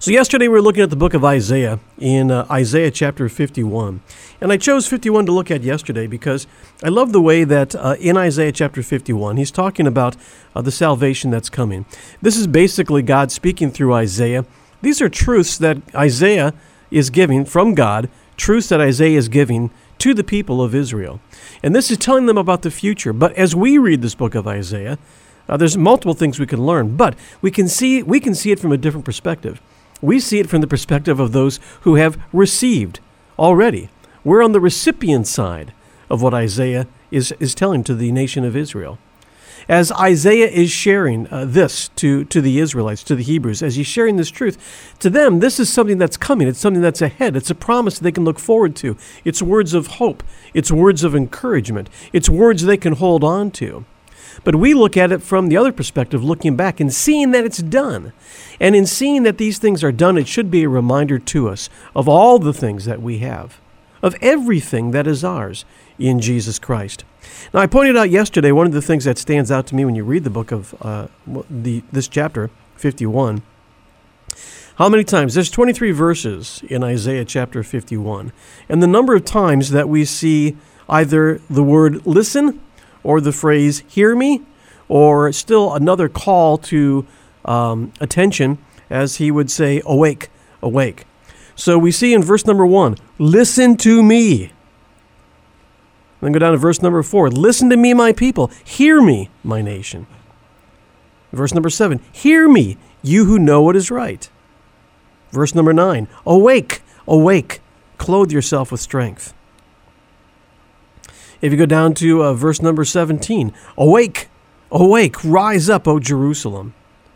So yesterday we were looking at the book of Isaiah in Isaiah chapter 51. And I chose 51 to look at yesterday because I love the way that in Isaiah chapter 51, he's talking about the salvation that's coming. This is basically God speaking through Isaiah. These are truths that Isaiah is giving from God, truths that Isaiah is giving to the people of Israel. And this is telling them about the future. But as we read this book of Isaiah, there's multiple things we can learn, but we can see it from a different perspective. We see it from the perspective of those who have received already. We're on the recipient side of what Isaiah is telling to the nation of Israel. As Isaiah is sharing this to the Israelites, to the Hebrews, as he's sharing this truth, to them, this is something that's coming. It's something that's ahead. It's a promise they can look forward to. It's words of hope. It's words of encouragement. It's words they can hold on to. But we look at it from the other perspective, looking back and seeing that it's done. And in seeing that these things are done, it should be a reminder to us of all the things that we have, of everything that is ours in Jesus Christ. Now, I pointed out yesterday, one of the things that stands out to me when you read the book of this chapter, 51, how many times? There's 23 verses in Isaiah chapter 51. And the number of times that we see either the word listen or the phrase hear me, or still another call to attention, as he would say, awake, awake. So we see in verse number 1, listen to me. Then go down to verse number 4, listen to me, my people. Hear me, my nation. Verse number 7, hear me, you who know what is right. Verse number 9, awake, awake, clothe yourself with strength. If you go down to verse number 17, awake, awake, rise up, O Jerusalem.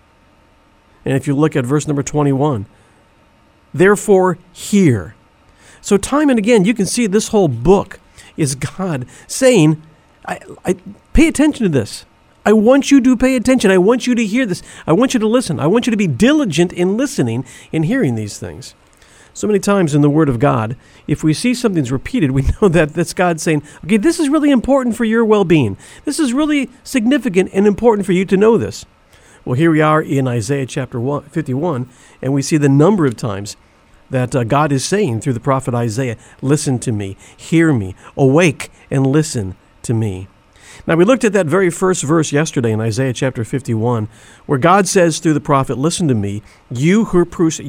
And if you look at verse number 21, therefore hear. So time and again, you can see this whole book is God saying, I pay attention to this. I want you to pay attention. I want you to hear this. I want you to listen. I want you to be diligent in listening and hearing these things. So many times in the Word of God, if we see something's repeated, we know that that's God saying, okay, this is really important for your well-being. This is really significant and important for you to know this. Well, here we are in Isaiah chapter 51, and we see the number of times that God is saying through the prophet Isaiah, listen to me, hear me, awake and listen to me. Now, we looked at that very first verse yesterday in Isaiah chapter 51, where God says through the prophet, listen to me, you who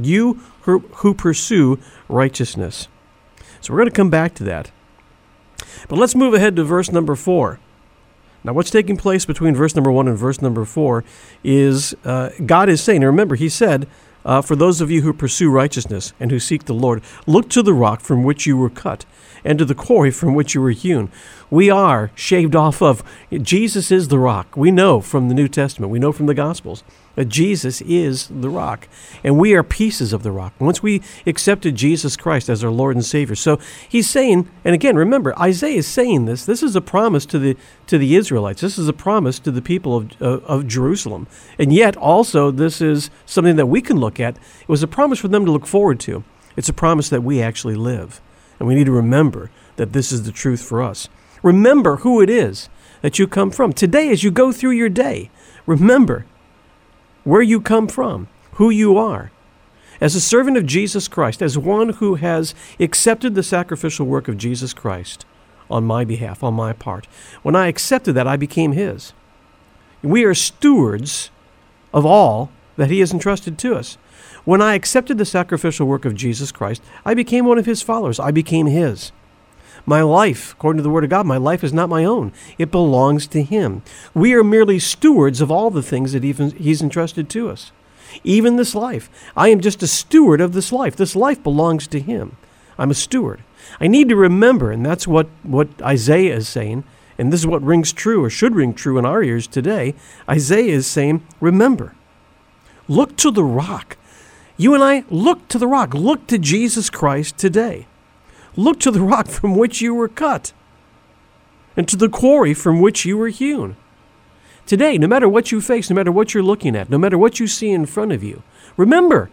pursue righteousness. So we're going to come back to that. But let's move ahead to verse number 4. Now, what's taking place between verse number 1 and verse number 4 is God is saying, and remember, he said, for those of you who pursue righteousness and who seek the Lord, look to the rock from which you were cut and to the quarry from which you were hewn. We are shaved off of. Jesus is the rock. We know from the New Testament, we know from the Gospels, that Jesus is the rock, and we are pieces of the rock. Once we accepted Jesus Christ as our Lord and Savior. So he's saying, and again, remember, Isaiah is saying this is a promise to the Israelites. This is a promise to the people of Jerusalem. And yet also this is something that we can look at. It was a promise for them to look forward to. It's a promise that we actually live. And we need to remember that this is the truth for us. Remember who it is that you come from. Today, as you go through your day, remember where you come from, who you are. As a servant of Jesus Christ, as one who has accepted the sacrificial work of Jesus Christ on my behalf, on my part, when I accepted that, I became his. We are stewards of all that he has entrusted to us. When I accepted the sacrificial work of Jesus Christ, I became one of his followers. I became his. My life, according to the Word of God, my life is not my own. It belongs to him. We are merely stewards of all the things that he's entrusted to us. Even this life. I am just a steward of this life. This life belongs to him. I'm a steward. I need to remember, and that's what Isaiah is saying, and this is what rings true or should ring true in our ears today. Isaiah is saying, remember, look to the rock. You and I, look to the rock. Look to Jesus Christ today. Look to the rock from which you were cut and to the quarry from which you were hewn. Today, no matter what you face, no matter what you're looking at, no matter what you see in front of you, remember,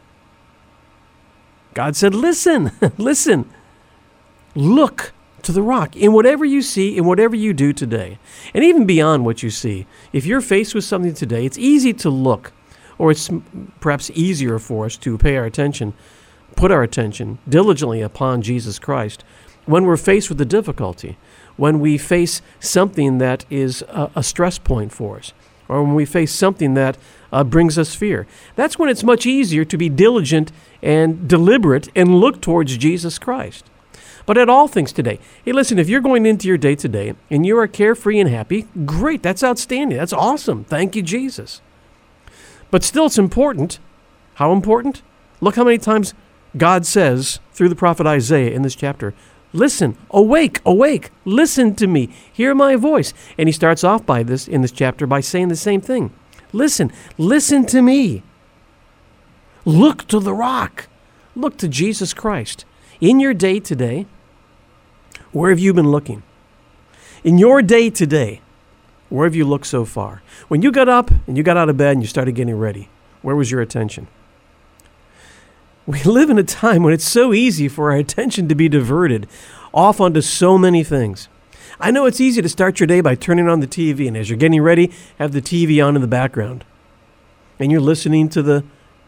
God said, listen, listen, look to the rock in whatever you see, in whatever you do today. And even beyond what you see, if you're faced with something today, it's easy to look or it's perhaps easier for us to put our attention diligently upon Jesus Christ when we're faced with a difficulty, when we face something that is a stress point for us, or when we face something that brings us fear. That's when it's much easier to be diligent and deliberate and look towards Jesus Christ. But at all things today, hey, listen, if you're going into your day today and you are carefree and happy, great, that's outstanding, that's awesome, thank you, Jesus. But still, it's important. How important? Look how many times God says through the prophet Isaiah in this chapter, listen, awake, awake, listen to me, hear my voice. And he starts off in this chapter by saying the same thing. Listen to me. Look to the rock. Look to Jesus Christ. In your day today, where have you been looking? In your day today, where have you looked so far? When you got up and you got out of bed and you started getting ready, where was your attention? We live in a time when it's so easy for our attention to be diverted off onto so many things. I know it's easy to start your day by turning on the TV, and as you're getting ready, have the TV on in the background. And you're listening to the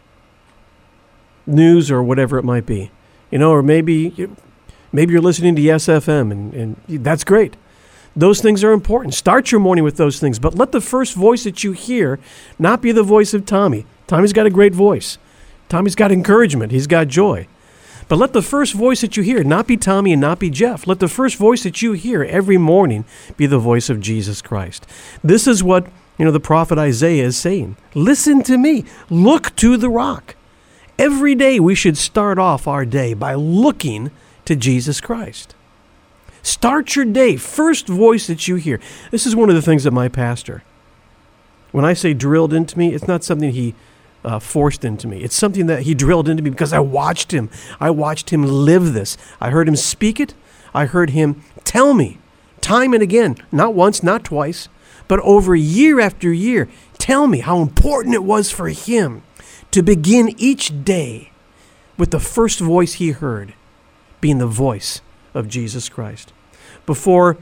news or whatever it might be. Or maybe you're listening to Yes FM, and that's great. Those things are important. Start your morning with those things, but let the first voice that you hear not be the voice of Tommy. Tommy's got a great voice. Tommy's got encouragement. He's got joy. But let the first voice that you hear not be Tommy and not be Jeff. Let the first voice that you hear every morning be the voice of Jesus Christ. This is what, the prophet Isaiah is saying. Listen to me. Look to the rock. Every day we should start off our day by looking to Jesus Christ. Start your day. First voice that you hear. This is one of the things that my pastor, when I say drilled into me, it's not something he forced into me. It's something that he drilled into me because I watched him. I watched him live this. I heard him speak it. I heard him tell me time and again, not once, not twice, but over year after year, tell me how important it was for him to begin each day with the first voice he heard being the voice of Jesus Christ. Before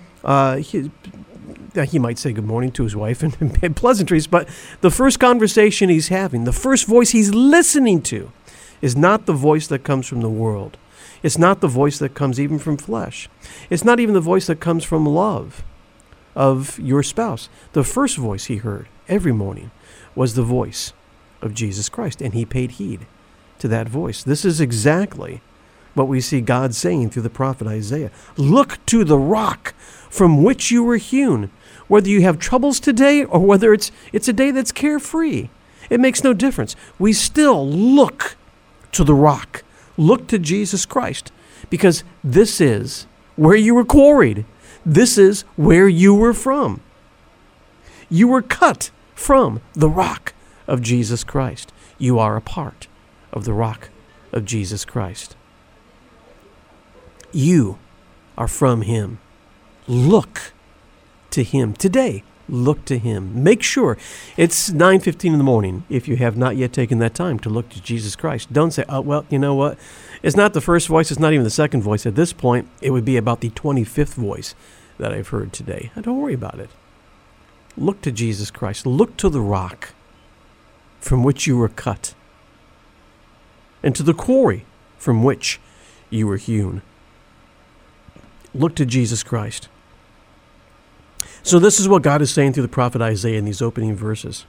he might say good morning to his wife and pleasantries, but the first conversation he's having, the first voice he's listening to, is not the voice that comes from the world. It's not the voice that comes even from flesh. It's not even the voice that comes from love of your spouse. The first voice he heard every morning was the voice of Jesus Christ, and he paid heed to that voice. This is exactly what we see God saying through the prophet Isaiah. Look to the rock from which you were hewn. Whether you have troubles today or whether it's a day that's carefree, it makes no difference. We still look to the rock. Look to Jesus Christ, because this is where you were quarried. This is where you were from. You were cut from the rock of Jesus Christ. You are a part of the rock of Jesus Christ. You are from him. Look to him today. Look to him. Make sure it's 9:15 in the morning if you have not yet taken that time to look to Jesus Christ. Don't say, oh, well, you know what? It's not the first voice. It's not even the second voice. At this point, it would be about the 25th voice that I've heard today. Don't worry about it. Look to Jesus Christ. Look to the rock from which you were cut, and to the quarry from which you were hewn. Look to Jesus Christ. So this is what God is saying through the prophet Isaiah in these opening verses.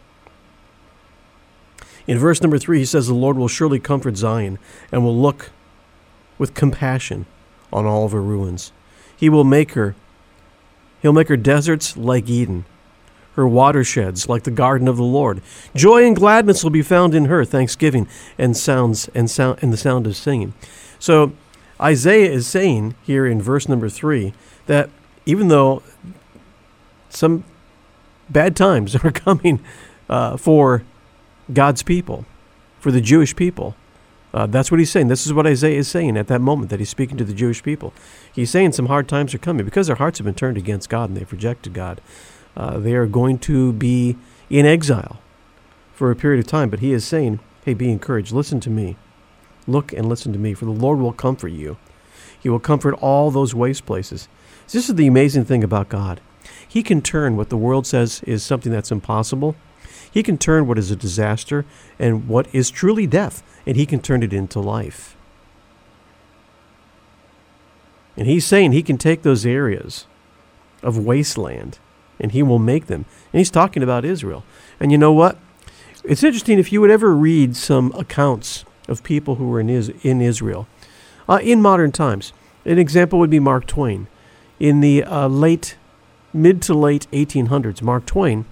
In verse number 3, he says, the Lord will surely comfort Zion and will look with compassion on all of her ruins. He'll make her deserts like Eden, her watersheds like the garden of the Lord. Joy and gladness will be found in her, thanksgiving and the sound of singing. So Isaiah is saying here in verse number 3 that even though some bad times are coming for God's people, for the Jewish people, that's what he's saying. This is what Isaiah is saying at that moment that he's speaking to the Jewish people. He's saying some hard times are coming because their hearts have been turned against God and they've rejected God. They are going to be in exile for a period of time, but he is saying, hey, be encouraged. Listen to me. Look and listen to me, for the Lord will comfort you. He will comfort all those waste places. This is the amazing thing about God. He can turn what the world says is something that's impossible. He can turn what is a disaster and what is truly death, and he can turn it into life. And he's saying he can take those areas of wasteland and he will make them. And he's talking about Israel. And you know what? It's interesting if you would ever read some accounts of people who were in Israel in modern times. An example would be Mark Twain. In the mid to late 1800s, Mark Twain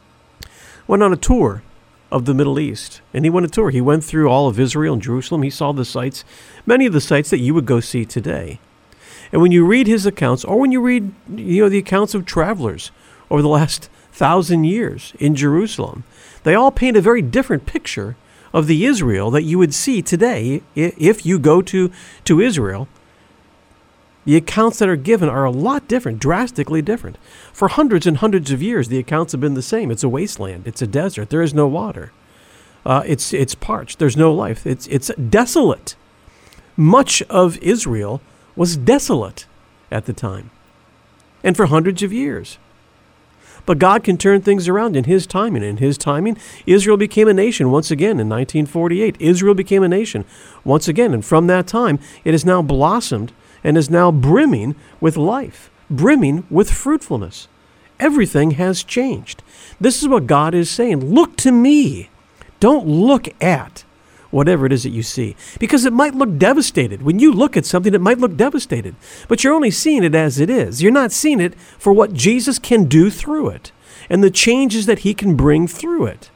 went on a tour of the Middle East. And he went a tour. He went through all of Israel and Jerusalem. He saw the sites, many of the sites that you would go see today. And when you read his accounts, or when you read the accounts of travelers over the last 1,000 years in Jerusalem, they all paint a very different picture of the Israel that you would see today if you go to Israel. The accounts that are given are a lot different, drastically different. For hundreds and hundreds of years, the accounts have been the same. It's a wasteland. It's a desert. There is no water. It's parched. There's no life. It's desolate. Much of Israel was desolate at the time, and for hundreds of years. But God can turn things around in his timing. In his timing, Israel became a nation once again in 1948. Israel became a nation once again, and from that time, it has now blossomed and is now brimming with life, brimming with fruitfulness. Everything has changed. This is what God is saying. Look to me. Don't look at whatever it is that you see, because it might look devastated. When you look at something, it might look devastated, but you're only seeing it as it is. You're not seeing it for what Jesus can do through it and the changes that he can bring through it.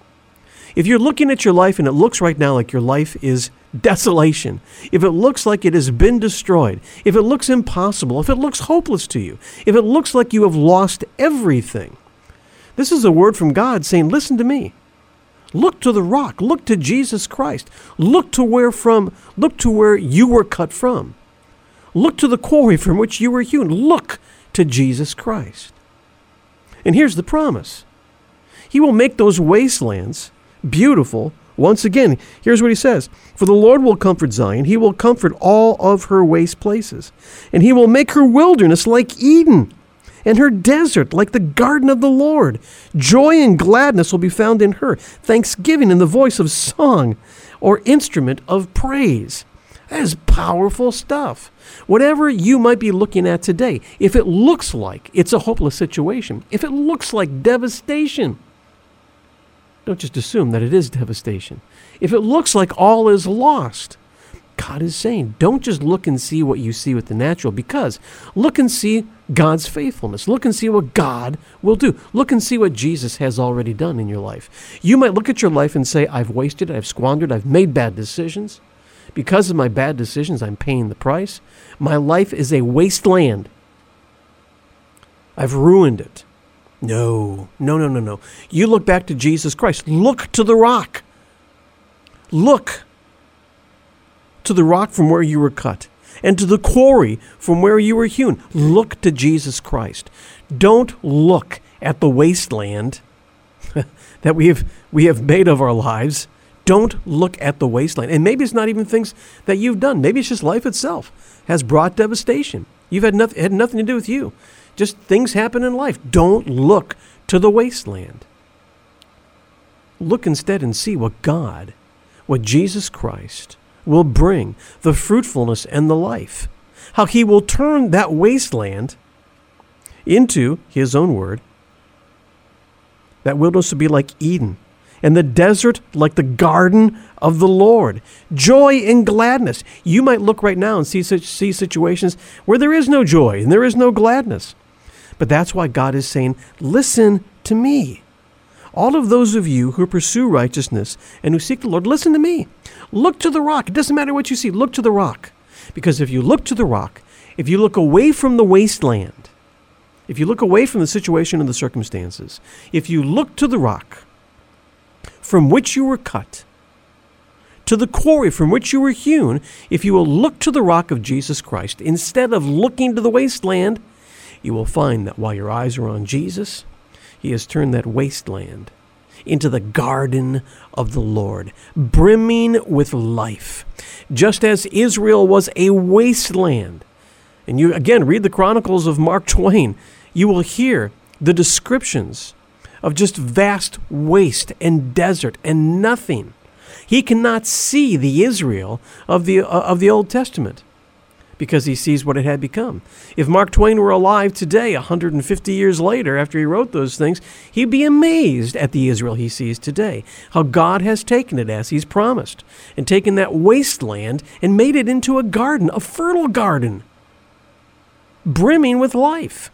If you're looking at your life and it looks right now like your life is desolation, if it looks like it has been destroyed, if it looks impossible, if it looks hopeless to you, if it looks like you have lost everything, this is a word from God saying, listen to me. Look to the rock. Look to Jesus Christ. Look to where you were cut from. Look to the quarry from which you were hewn. Look to Jesus Christ. And here's the promise. He will make those wastelands beautiful once again. Here's what he says. For the Lord will comfort Zion. He will comfort all of her waste places. And he will make her wilderness like Eden, and her desert like the garden of the Lord. Joy and gladness will be found in her, thanksgiving in the voice of song or instrument of praise. That is powerful stuff. Whatever you might be looking at today, if it looks like it's a hopeless situation, if it looks like devastation, don't just assume that it is devastation. If it looks like all is lost, God is saying, don't just look and see what you see with the natural, because look and see God's faithfulness. Look and see what God will do. Look and see what Jesus has already done in your life. You might look at your life and say, I've wasted, I've squandered, I've made bad decisions. Because of my bad decisions, I'm paying the price. My life is a wasteland. I've ruined it. No. You look back to Jesus Christ. Look to the rock. Look to the rock from where you were cut, and to the quarry from where you were hewn. Look to Jesus Christ. Don't look at the wasteland that we have made of our lives. Don't look at the wasteland. And maybe it's not even things that you've done. Maybe it's just life itself has brought devastation. You've had nothing to do with you. Just things happen in life. Don't look to the wasteland. Look instead and see what Jesus Christ will bring, the fruitfulness and the life. How he will turn that wasteland into his own word. That wilderness will be like Eden, and the desert like the garden of the Lord. Joy and gladness. You might look right now and see situations where there is no joy and there is no gladness. But that's why God is saying, listen to me. All of those of you who pursue righteousness and who seek the Lord, listen to me. Look to the rock. It doesn't matter what you see. Look to the rock. Because if you look to the rock, if you look away from the wasteland, if you look away from the situation and the circumstances, if you look to the rock from which you were cut, to the quarry from which you were hewn, if you will look to the rock of Jesus Christ instead of looking to the wasteland, you will find that while your eyes are on Jesus, he has turned that wasteland into the garden of the Lord, brimming with life. Just as Israel was a wasteland. And you, again, read the Chronicles of Mark Twain. You will hear the descriptions of just vast waste and desert and nothing. He cannot see the Israel of the Old Testament because he sees what it had become. If Mark Twain were alive today, 150 years later, after he wrote those things, he'd be amazed at the Israel he sees today, how God has taken it as he's promised, and taken that wasteland and made it into a garden, a fertile garden, brimming with life.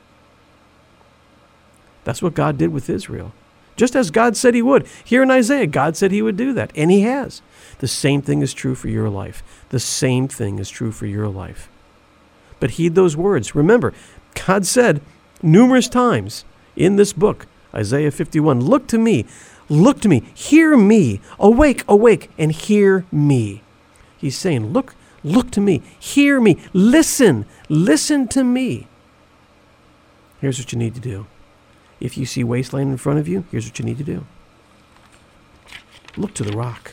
That's what God did with Israel. Just as God said he would. Here in Isaiah, God said he would do that, and he has. The same thing is true for your life. The same thing is true for your life. But heed those words. Remember, God said numerous times in this book, Isaiah 51, look to me, hear me, awake, awake, and hear me. He's saying, look to me, hear me, listen to me. Here's what you need to do. If you see wasteland in front of you, here's what you need to do. Look to the rock.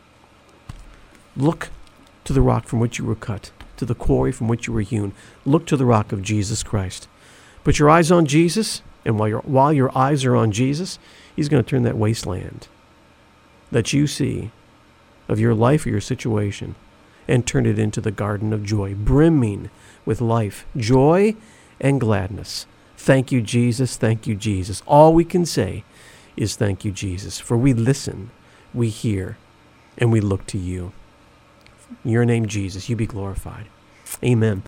Look to the rock from which you were cut, to the quarry from which you were hewn. Look to the rock of Jesus Christ. Put your eyes on Jesus, and while your eyes are on Jesus, he's going to turn that wasteland that you see of your life or your situation and turn it into the garden of joy, brimming with life, joy, and gladness. Thank you, Jesus. Thank you, Jesus. All we can say is thank you, Jesus, for we listen, we hear, and we look to you. In your name, Jesus, you be glorified. Amen.